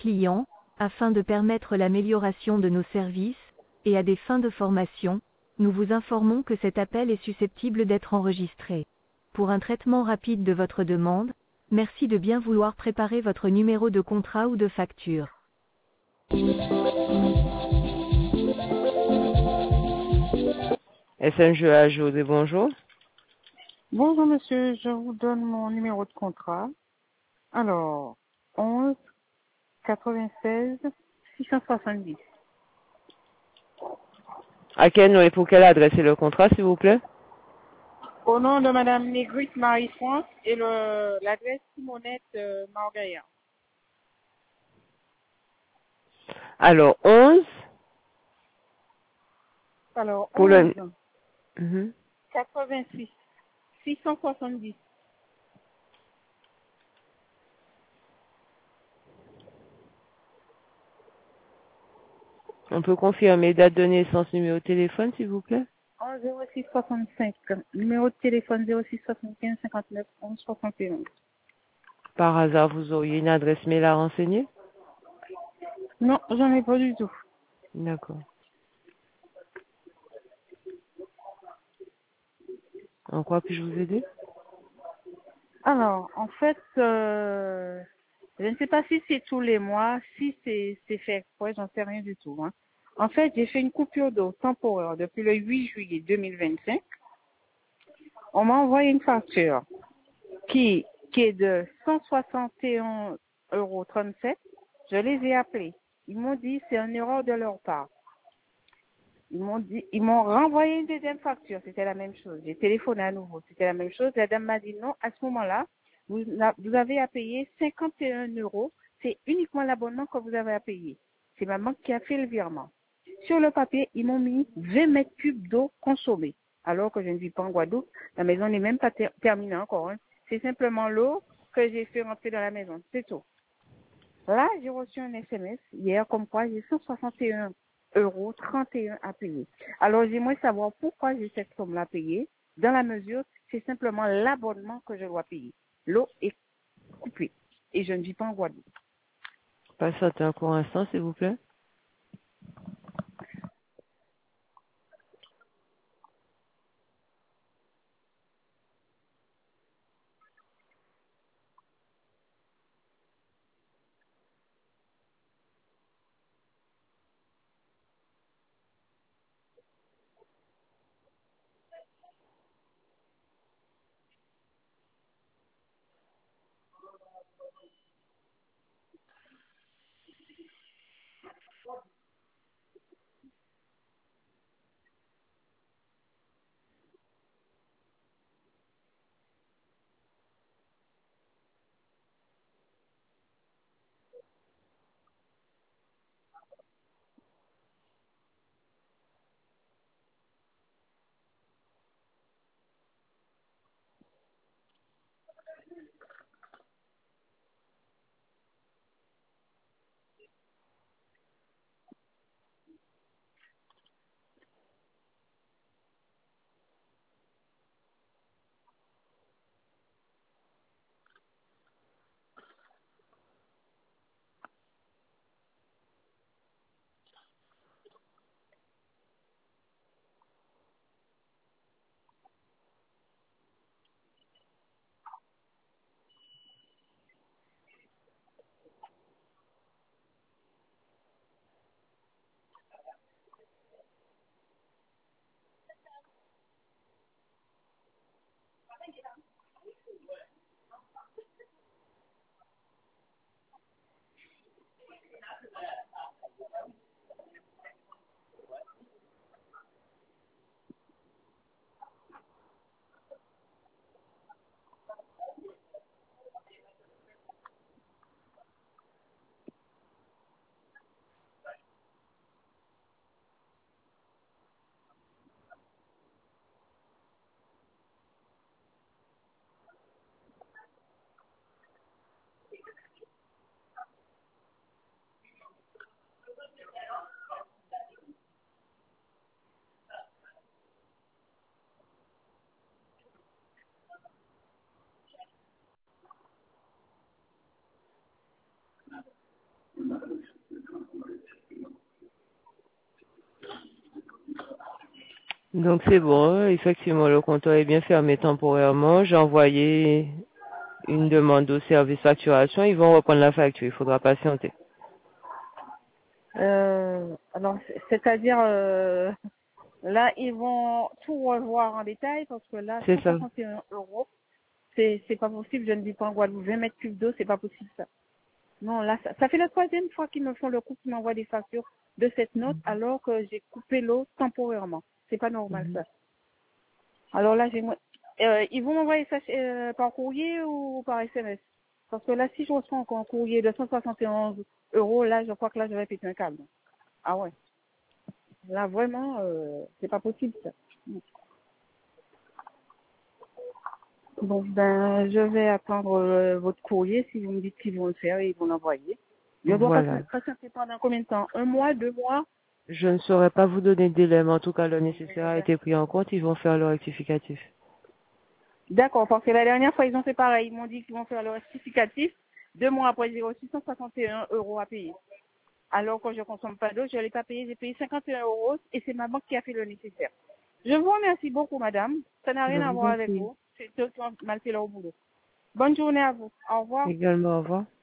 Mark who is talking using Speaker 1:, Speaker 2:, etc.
Speaker 1: clients, afin de permettre l'amélioration de nos services, et à des fins de formation, nous vous informons que cet appel est susceptible d'être enregistré. Pour un traitement rapide de votre demande, merci de bien vouloir préparer votre numéro de contrat ou de facture.
Speaker 2: SNGA José, bonjour.
Speaker 3: Bonjour monsieur, je vous donne mon numéro de contrat. Alors, 11 96 670.
Speaker 2: À quel nom et pour quelle adresse est le contrat, s'il vous plaît?
Speaker 3: Au nom de madame Négrut Marie-France et l'adresse Simonette Margaïa.
Speaker 2: Alors, 11
Speaker 3: Alors,
Speaker 2: pour
Speaker 3: 11
Speaker 2: le... Mhm.
Speaker 3: 86 670.
Speaker 2: On peut confirmer date de naissance, numéro de téléphone, s'il vous plaît?
Speaker 3: 11 06 65. Numéro de téléphone 06 75 59 11 61.
Speaker 2: Par hasard, vous auriez une adresse mail à renseigner?
Speaker 3: Non, j'en ai pas du tout.
Speaker 2: D'accord. En quoi puis-je vous aider?
Speaker 3: Alors, en fait, je ne sais pas si c'est tous les mois, si c'est fait exprès, j'en sais rien du tout. Hein. En fait, j'ai fait une coupure d'eau temporaire depuis le 8 juillet 2025. On m'a envoyé une facture qui est de 161,37 €. Je les ai appelés. Ils m'ont dit c'est une erreur de leur part. Ils m'ont renvoyé une deuxième facture, c'était la même chose. J'ai téléphoné à nouveau, c'était la même chose. La dame m'a dit non, à ce moment-là, vous avez à payer 51 €. C'est uniquement l'abonnement que vous avez à payer. C'est ma banque qui a fait le virement. Sur le papier, ils m'ont mis 20 mètres cubes d'eau consommée. Alors que je ne vis pas en Guadeloupe, la maison n'est même pas terminée encore. Hein. C'est simplement l'eau que j'ai fait rentrer dans la maison, c'est tout. Là, j'ai reçu un SMS hier comme quoi j'ai 161,31 € à payer. Alors, j'aimerais savoir pourquoi j'ai cette somme-là à payer. Dans la mesure, c'est simplement l'abonnement que je dois payer. L'eau est coupée et je ne vis pas en Guadeloupe.
Speaker 2: Patientez un court instant, s'il vous plaît. Donc c'est bon, effectivement, le compteur est bien fermé temporairement. J'ai envoyé une demande au service facturation. Ils vont reprendre la facture. Il faudra patienter.
Speaker 3: Alors, c'est-à-dire, là, ils vont tout revoir en détail parce que là,
Speaker 2: C'est ça.
Speaker 3: 161 euros, c'est pas possible. Je ne vis pas en Guadeloupe. 20 mètres cubes d'eau, c'est pas possible ça. Non, là, ça fait la troisième fois qu'ils me font le coup, qu'ils m'envoient des factures de cette note alors que j'ai coupé l'eau temporairement. C'est pas normal ça. Alors là, ils vont m'envoyer ça par courrier ou par SMS? Parce que là, si je reçois encore un courrier de 171 euros, là, je crois que là, je vais péter un câble. Ah ouais. Là, vraiment, c'est pas possible ça. Donc, ben, je vais attendre votre courrier. Si vous me dites qu'ils vont le faire, ils vont l'envoyer. Je dois
Speaker 2: Voilà.
Speaker 3: patienter pendant combien de temps? 1 mois, 2 mois?
Speaker 2: Je ne saurais pas vous donner de délai, mais en tout cas, le nécessaire a été pris en compte. Ils vont faire le rectificatif.
Speaker 3: D'accord, parce que la dernière fois, ils ont fait pareil. Ils m'ont dit qu'ils vont faire le rectificatif. 2 mois après, j'ai reçu 161 euros à payer. Alors que je consomme pas d'eau, je l'ai pas payé. J'ai payé 51 euros et c'est ma banque qui a fait le nécessaire. Je vous remercie beaucoup, madame. Ça n'a
Speaker 2: Je
Speaker 3: rien à
Speaker 2: vous
Speaker 3: voir
Speaker 2: en
Speaker 3: avec
Speaker 2: prie.
Speaker 3: vous. C'est eux qui ont mal fait leur boulot. Bonne journée à vous. Au revoir.
Speaker 2: Également, au revoir.